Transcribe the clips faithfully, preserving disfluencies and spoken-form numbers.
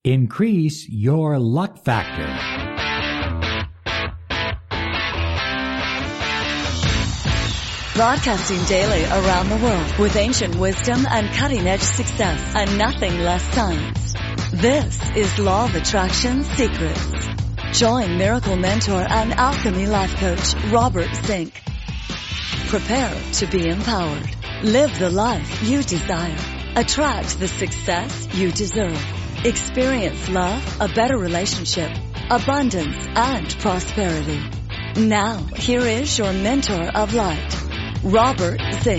Increase your luck factor. Broadcasting daily around the world with ancient wisdom and cutting-edge success and nothing less science. This is Law of Attraction Secrets. Join miracle mentor and alchemy life coach Robert Zink. Prepare to be empowered. Live the life you desire. Attract the success you deserve. Experience love, a better relationship, abundance, and prosperity. Now, here is your mentor of light, Robert Zink.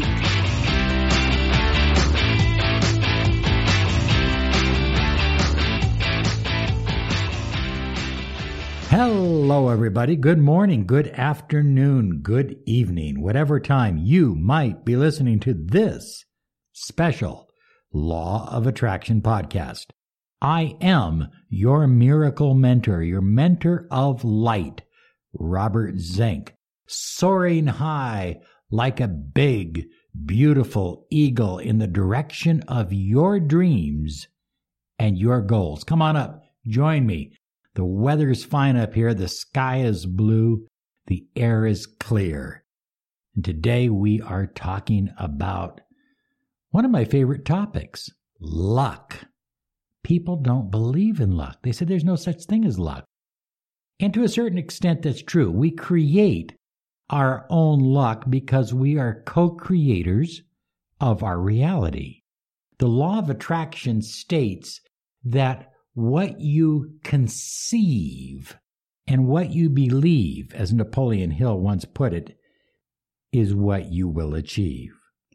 Hello, everybody. Good morning, good afternoon, good evening, whatever time you might be listening to this special Law of Attraction podcast. I am your miracle mentor, your mentor of light, Robert Zink, soaring high like a big, beautiful eagle in the direction of your dreams and your goals. Come on up, join me. The weather's fine up here. The sky is blue. The air is clear. And today we are talking about one of my favorite topics, luck. People don't believe in luck. They say there's no such thing as luck. And to a certain extent, that's true. We create our own luck because we are co-creators of our reality. The law of attraction states that what you conceive and what you believe, as Napoleon Hill once put it, is what you will achieve.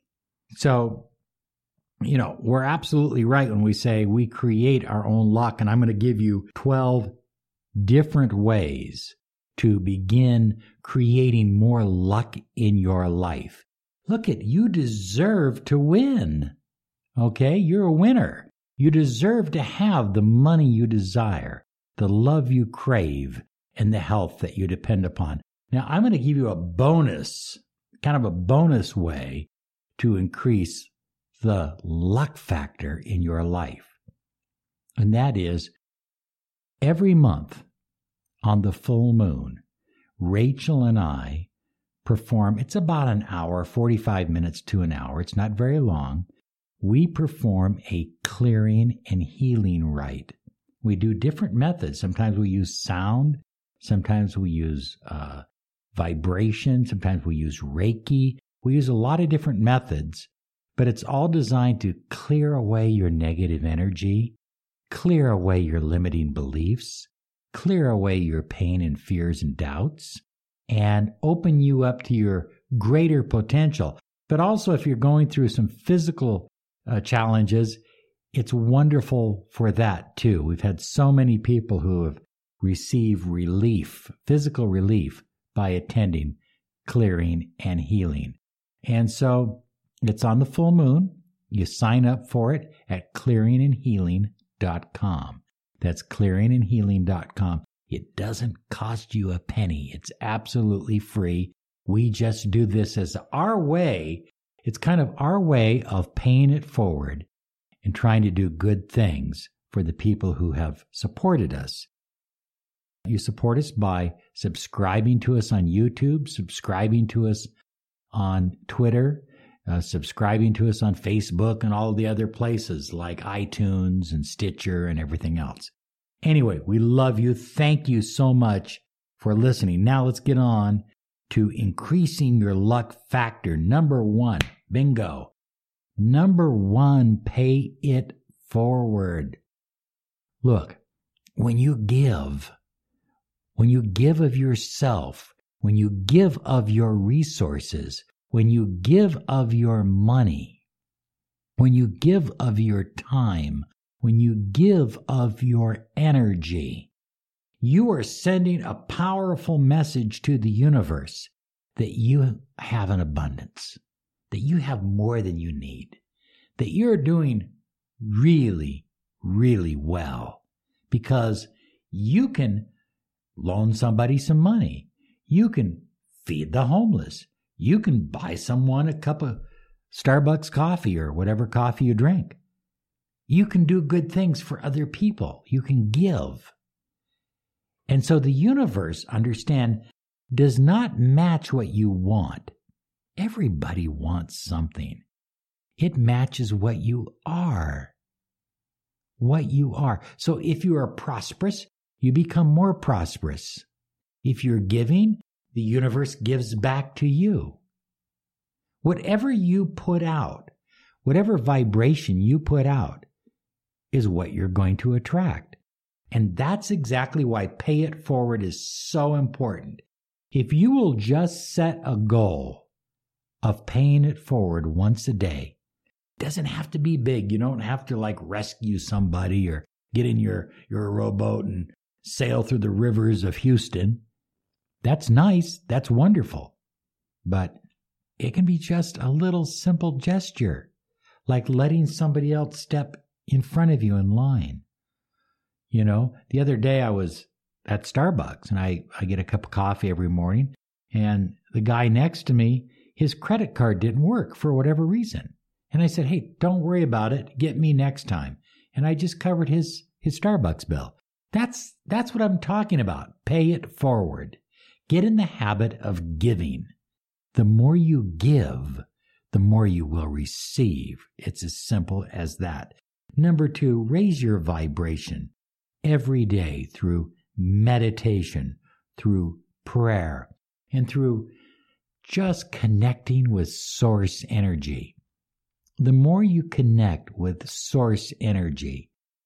So, you know, we're absolutely right when we say we create our own luck, and I'm going to give you twelve different ways to begin creating more luck in your life. Look at, you deserve to win. Okay, you're a winner. You deserve to have the money you desire, the love you crave, and the health that you depend upon. Now, I'm going to give you a bonus, kind of a bonus way to increase the luck factor in your life. And that is, every month on the full moon, Rachel and I perform, it's about an hour, forty-five minutes to an hour. It's not very long. We perform a clearing and healing rite. We do different methods. Sometimes we use sound. Sometimes we use uh, vibration. Sometimes we use Reiki. We use a lot of different methods, but it's all designed to clear away your negative energy, clear away your limiting beliefs, clear away your pain and fears and doubts, and open you up to your greater potential. But also, if you're going through some physical Uh, challenges, it's wonderful for that too. We've had so many people who have received relief, physical relief, by attending clearing and healing. And so it's on the full moon. You sign up for it at clearing and healing dot com. That's clearing and healing dot com. It doesn't cost you a penny. It's absolutely free. We just do this as our way. It's kind of our way of paying it forward and trying to do good things for the people who have supported us. You support us by subscribing to us on YouTube, subscribing to us on Twitter, uh, subscribing to us on Facebook and all the other places like iTunes and Stitcher and everything else. Anyway, we love you. Thank you so much for listening. Now let's get on to increasing your luck factor. Number one, bingo. Number one, pay it forward. Look, when you give, when you give of yourself, when you give of your resources, when you give of your money, when you give of your time, when you give of your energy, you are sending a powerful message to the universe that you have an abundance, that you have more than you need, that you're doing really, really well because you can loan somebody some money. You can feed the homeless. You can buy someone a cup of Starbucks coffee or whatever coffee you drink. You can do good things for other people. You can give. And so the universe, understand, does not match what you want. Everybody wants something. It matches what you are. What you are. So if you are prosperous, you become more prosperous. If you're giving, the universe gives back to you. Whatever you put out, whatever vibration you put out, is what you're going to attract. And that's exactly why pay it forward is so important. If you will just set a goal of paying it forward once a day, it doesn't have to be big. You don't have to like rescue somebody or get in your, your rowboat and sail through the rivers of Houston. That's nice. That's wonderful. But it can be just a little simple gesture, like letting somebody else step in front of you in line. You know, the other day I was at Starbucks and I, I get a cup of coffee every morning, and the guy next to me, his credit card didn't work for whatever reason. And I said, hey, don't worry about it. Get me next time. And I just covered his, his Starbucks bill. That's, that's what I'm talking about. Pay it forward. Get in the habit of giving. The more you give, the more you will receive. It's as simple as that. Number two, raise your vibration every day through meditation, through prayer, and through just connecting with source energy. The more you connect with source energy,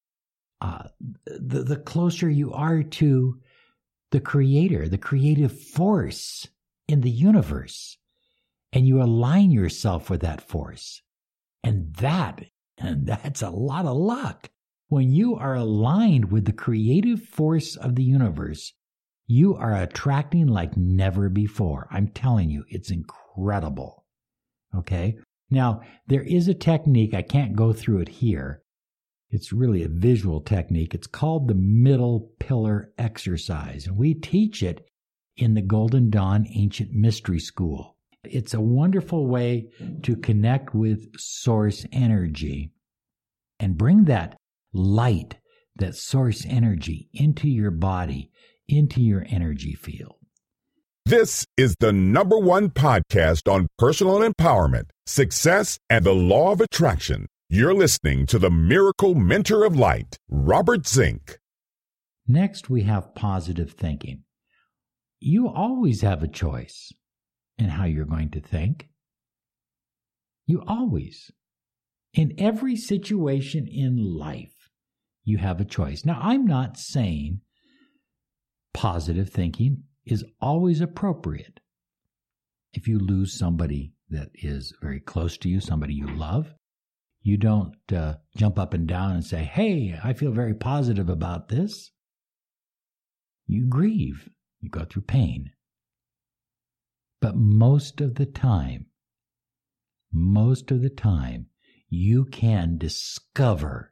uh, the, the closer you are to the creator, the creative force in the universe, and you align yourself with that force. And that, and that's a lot of luck. When you are aligned with the creative force of the universe, you are attracting like never before. I'm telling you, it's incredible. Okay? Now, there is a technique. I can't go through it here. It's really a visual technique. It's called the middle pillar exercise. And we teach it in the Golden Dawn Ancient Mystery School. It's a wonderful way to connect with source energy and bring that light, that source energy into your body, into your energy field. This is the number one podcast on personal empowerment, success, and the law of attraction. You're listening to the Miracle Mentor of Light, Robert Zink. Next, we have positive thinking. You always have a choice in how you're going to think. You always. In every situation in life, you have a choice. Now, I'm not saying positive thinking is always appropriate. If you lose somebody that is very close to you, somebody you love, you don't uh, jump up and down and say, hey, I feel very positive about this. You grieve. You go through pain. But most of the time, most of the time, you can discover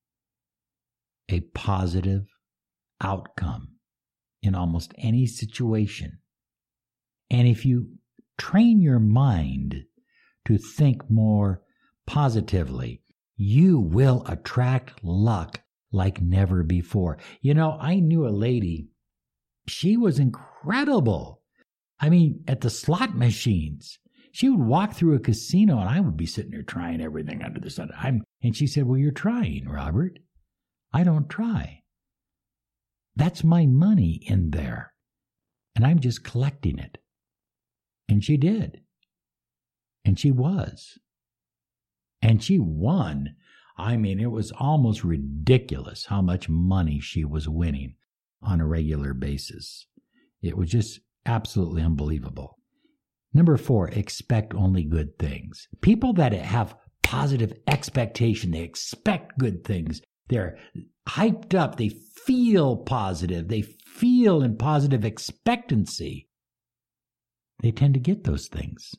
a positive outcome in almost any situation. And if you train your mind to think more positively, you will attract luck like never before. You know, I knew a lady, she was incredible. I mean, at the slot machines, she would walk through a casino and I would be sitting there trying everything under the sun. I'm, and she said, well, you're trying, Robert. I don't try. That's my money in there. And I'm just collecting it. And she did. And she was. And she won. I mean, it was almost ridiculous how much money she was winning on a regular basis. It was just absolutely unbelievable. Number four, expect only good things. People that have positive expectation, they expect good things. They're hyped up. They feel positive. They feel in positive expectancy. They tend to get those things.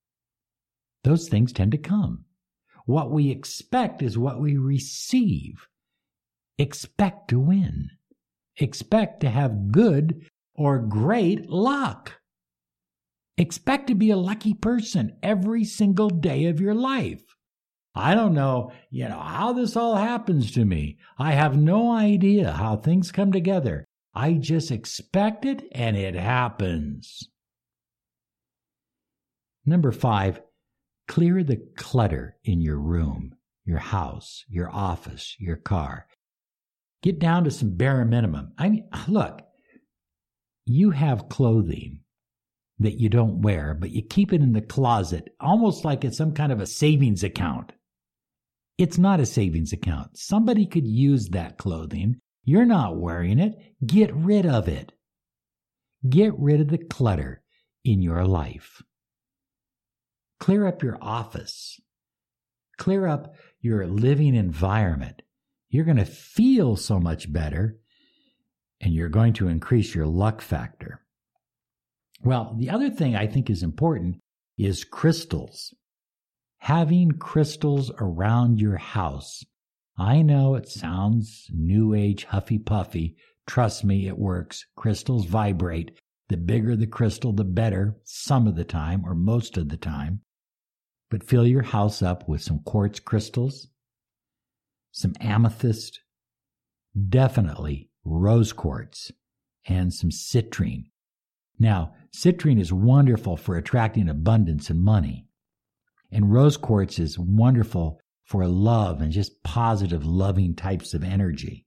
Those things tend to come. What we expect is what we receive. Expect to win. Expect to have good or great luck. Expect to be a lucky person every single day of your life. I don't know, you know, how this all happens to me. I have no idea how things come together. I just expect it and it happens. Number five, clear the clutter in your room, your house, your office, your car. Get down to some bare minimum. I mean, look, you have clothing that you don't wear, but you keep it in the closet, almost like it's some kind of a savings account. It's not a savings account. Somebody could use that clothing. You're not wearing it. Get rid of it. Get rid of the clutter in your life. Clear up your office. Clear up your living environment. You're going to feel so much better, and you're going to increase your luck factor. Well, the other thing I think is important is crystals. Having crystals around your house. I know it sounds new age, huffy puffy. Trust me, it works. Crystals vibrate. The bigger the crystal, the better, some of the time or most of the time. But fill your house up with some quartz crystals, some amethyst, definitely rose quartz, and some citrine. Now, citrine is wonderful for attracting abundance and money. And rose quartz is wonderful for love and just positive, loving types of energy.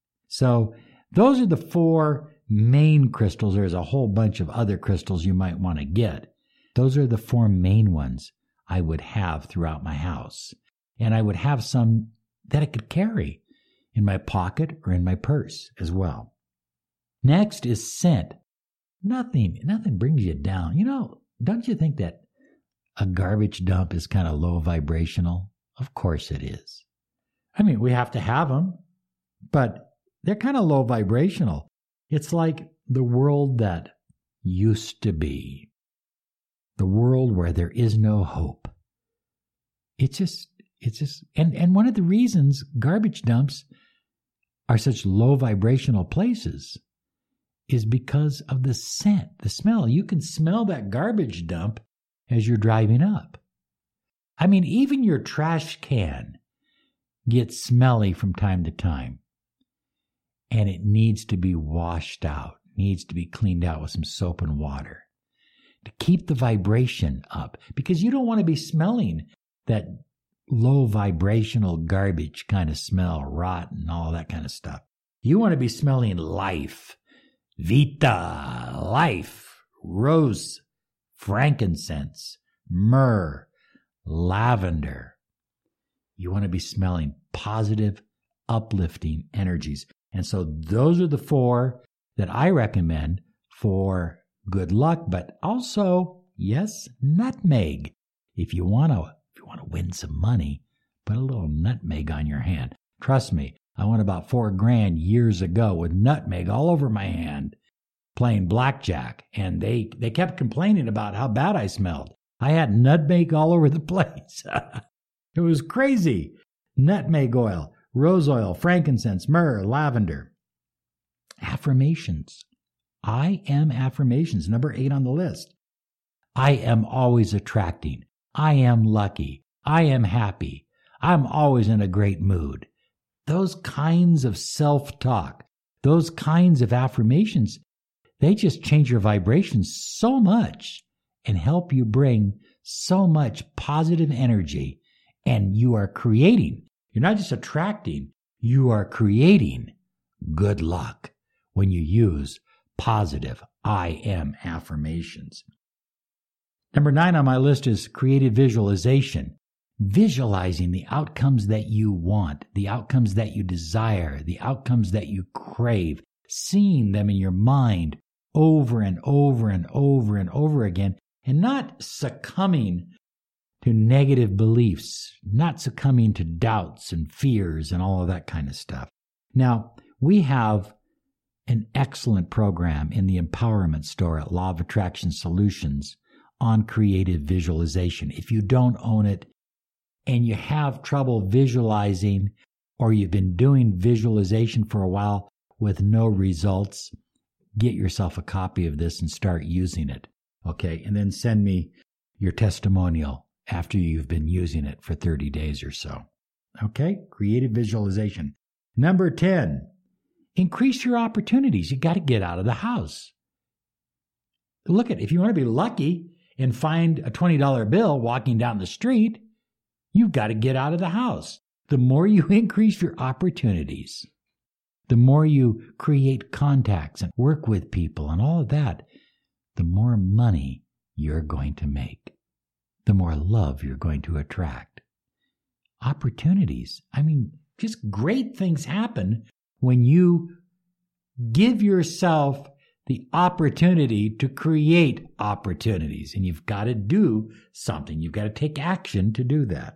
So those are the four main crystals. There's a whole bunch of other crystals you might want to get. Those are the four main ones I would have throughout my house. And I would have some that I could carry in my pocket or in my purse as well. Next is scent. Nothing, nothing brings you down. You know, don't you think that a garbage dump is kind of low vibrational? Of course it is. I mean, we have to have them, but they're kind of low vibrational. It's like the world that used to be, the world where there is no hope. It's just, it's just, and, and one of the reasons garbage dumps are such low vibrational places is because of the scent, the smell. You can smell that garbage dump as you're driving up. I mean, even your trash can gets smelly from time to time. And it needs to be washed out, needs to be cleaned out with some soap and water to keep the vibration up. Because you don't want to be smelling that low vibrational garbage kind of smell, rot and all that kind of stuff. You want to be smelling life, vita, life, rose, frankincense, myrrh, lavender. You want to be smelling positive, uplifting energies. And so those are the four that I recommend for good luck, but also, yes, nutmeg. If you want to, if you want to win some money, put a little nutmeg on your hand. Trust me, I won about four grand years ago with nutmeg all over my hand playing blackjack, and they, they kept complaining about how bad I smelled. I had nutmeg all over the place. It was crazy. Nutmeg oil, rose oil, frankincense, myrrh, lavender. Affirmations. I am affirmations, number eight on the list. I am always attracting. I am lucky. I am happy. I'm always in a great mood. Those kinds of self-talk, those kinds of affirmations, they just change your vibrations so much and help you bring so much positive energy. And you are creating, you're not just attracting, you are creating good luck when you use positive I am affirmations. Number nine on my list is creative visualization. Visualizing the outcomes that you want, the outcomes that you desire, the outcomes that you crave, seeing them in your mind over and over and over and over again, and not succumbing to negative beliefs, not succumbing to doubts and fears and all of that kind of stuff. Now, we have an excellent program in the Empowerment Store at Law of Attraction Solutions on creative visualization. If you don't own it and you have trouble visualizing, or you've been doing visualization for a while with no results, get yourself a copy of this and start using it. Okay, and then send me your testimonial after you've been using it for thirty days or so. Okay? Creative visualization. Number ten, increase your opportunities. You got to get out of the house. Look at, if you want to be lucky and find a twenty dollar bill walking down the street, you've got to get out of the house. The more you increase your opportunities, the more you create contacts and work with people and all of that, the more money you're going to make, the more love you're going to attract. Opportunities. I mean, just great things happen when you give yourself the opportunity to create opportunities. And you've got to do something. You've got to take action to do that.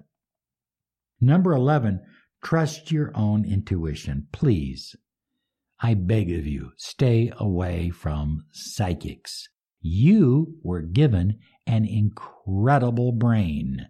Number eleven, trust your own intuition. Please, I beg of you, stay away from psychics. You were given an incredible brain.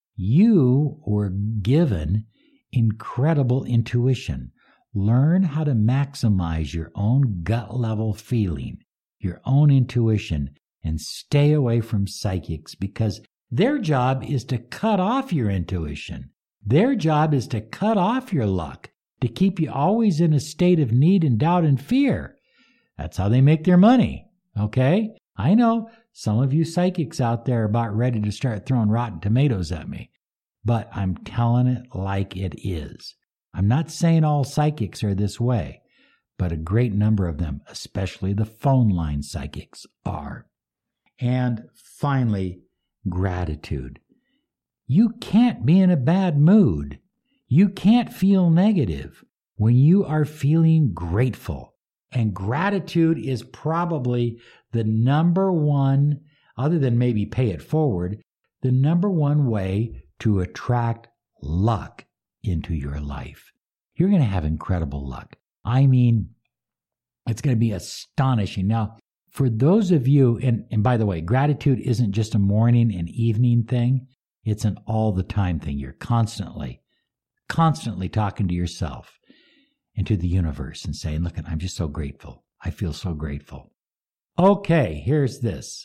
You were given incredible intuition. Learn how to maximize your own gut level feeling, your own intuition, and stay away from psychics because their job is to cut off your intuition. Their job is to cut off your luck, to keep you always in a state of need and doubt and fear. That's how they make their money, okay? I know some of you psychics out there are about ready to start throwing rotten tomatoes at me, but I'm telling it like it is. I'm not saying all psychics are this way, but a great number of them, especially the phone line psychics, are. And finally, gratitude. You can't be in a bad mood. You can't feel negative when you are feeling grateful. And gratitude is probably the number one, other than maybe pay it forward, the number one way to attract luck into your life. You're going to have incredible luck. I mean, it's going to be astonishing. Now, for those of you, and, and by the way, gratitude isn't just a morning and evening thing. It's an all the time thing. You're constantly, constantly talking to yourself and to the universe and saying, look, I'm just so grateful. I feel so grateful. Okay, here's this.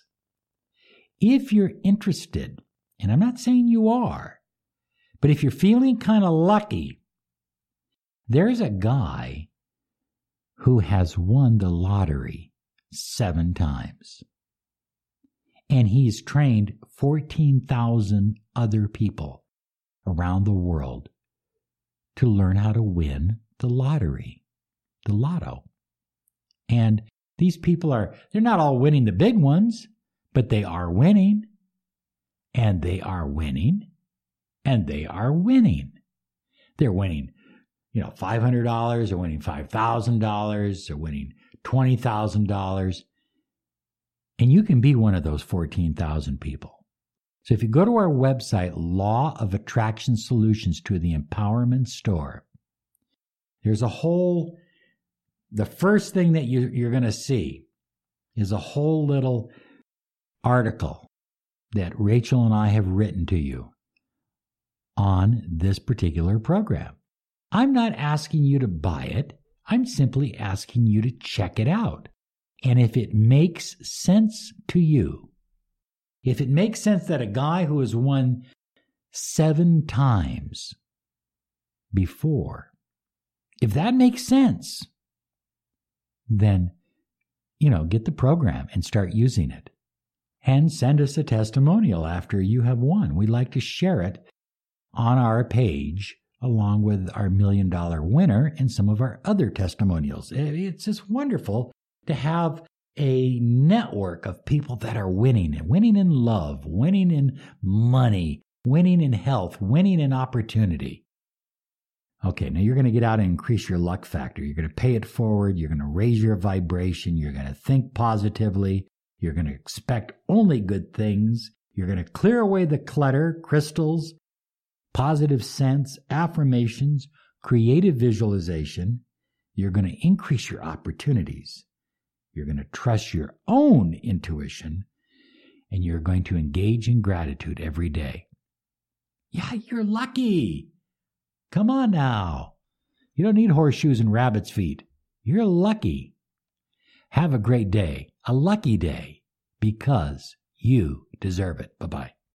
If you're interested, and I'm not saying you are, but if you're feeling kind of lucky, there's a guy who has won the lottery seven times. And he's trained fourteen thousand other people around the world to learn how to win the lottery, the lotto. And these people are, they're not all winning the big ones, but they are winning, and they are winning, and they are winning. They're winning, you know, five hundred dollars, they're winning five thousand dollars, they're winning twenty thousand dollars. And you can be one of those fourteen thousand people. So if you go to our website, Law of Attraction Solutions, to the Empowerment Store, there's a whole, the first thing that you, you're going to see is a whole little article that Rachel and I have written to you on this particular program. I'm not asking you to buy it. I'm simply asking you to check it out. And if it makes sense to you, if it makes sense that a guy who has won seven times before, if that makes sense, then, you know, get the program and start using it. And send us a testimonial after you have won. We'd like to share it on our page along with our million dollar winner and some of our other testimonials. It's just wonderful to have a network of people that are winning, and winning in love, winning in money, winning in health, winning in opportunity. Okay, now you're going to get out and increase your luck factor. You're going to pay it forward. You're going to raise your vibration. You're going to think positively. You're going to expect only good things. You're going to clear away the clutter, crystals, positive sense, affirmations, creative visualization. You're going to increase your opportunities. You're going to trust your own intuition, and you're going to engage in gratitude every day. Yeah, you're lucky. Come on now. You don't need horseshoes and rabbit's feet. You're lucky. Have a great day, a lucky day, because you deserve it. Bye-bye.